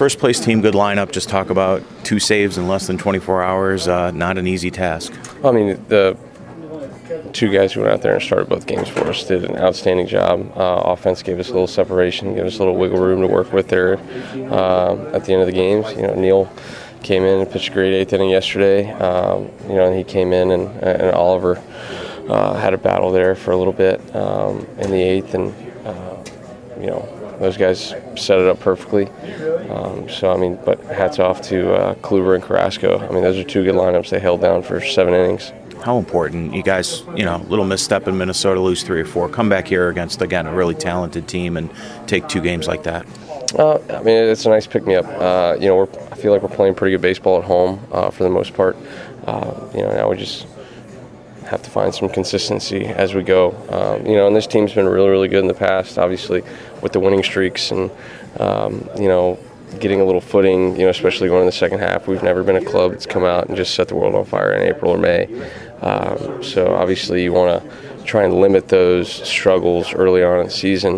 First place team, good lineup. Just talk about 2 saves in less than 24 hours. Not an easy task. I mean, the 2 guys who went out there and started both games for us did an outstanding job. Offense gave us a little separation, gave us a little wiggle room to work with there at the end of the games. Neil came in and pitched a great 8th inning yesterday. And he came in and Oliver had a battle there for a little bit in the 8th, and those guys set it up perfectly. But hats off to Kluber and Carrasco. I mean, those are 2 good lineups they held down for 7 innings. How important, you guys, little misstep in Minnesota, lose 3 or 4, come back here against, again, a really talented team and take 2 games like that? It's a nice pick-me-up. I feel like we're playing pretty good baseball at home for the most part. Now we just have to find some consistency as we go. And this team's been really, really good in the past, obviously, with the winning streaks and, getting a little footing, especially going in the second half. We've never been a club that's come out and just set the world on fire in April or May. So obviously you want to try and limit those struggles early on in the season.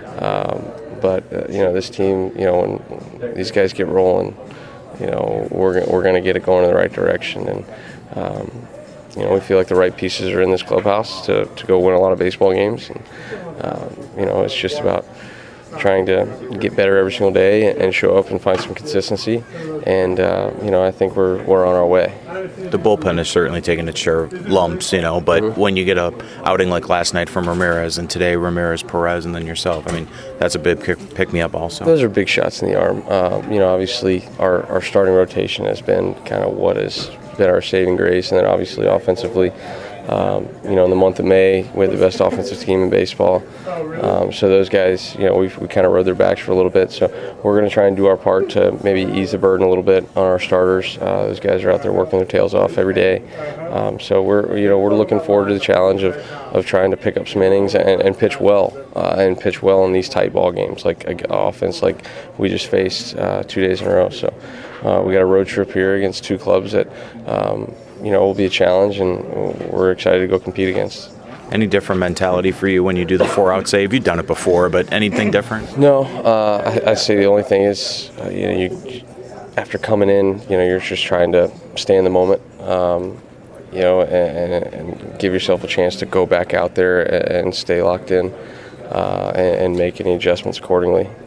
But this team, when these guys get rolling, we're going to get it going in the right direction. And, we feel like the right pieces are in this clubhouse to go win a lot of baseball games. And, it's just about trying to get better every single day and show up and find some consistency. And, I think we're on our way. The bullpen is certainly taking its share of lumps, but when you get a outing like last night from Ramirez and today Ramirez, Perez, and then yourself, that's a big pick-me-up also. Those are big shots in the arm. Obviously our starting rotation has been kind of what has been our saving grace, and then obviously offensively, in the month of May, we had the best offensive team in baseball. So those guys, we kind of rode their backs for a little bit. So we're going to try and do our part to maybe ease the burden a little bit on our starters. Those guys are out there working their tails off every day. So we're looking forward to the challenge of trying to pick up some innings and pitch well, in these tight ball games, like offense like we just faced 2 days in a row. So we got a road trip here against 2 clubs that will be a challenge, and we're excited to go compete against. Any different mentality for you when you do the 4-out save? You've done it before, but anything different? No, I'd say the only thing is, you after coming in, you're just trying to stay in the moment, and give yourself a chance to go back out there and stay locked in and make any adjustments accordingly.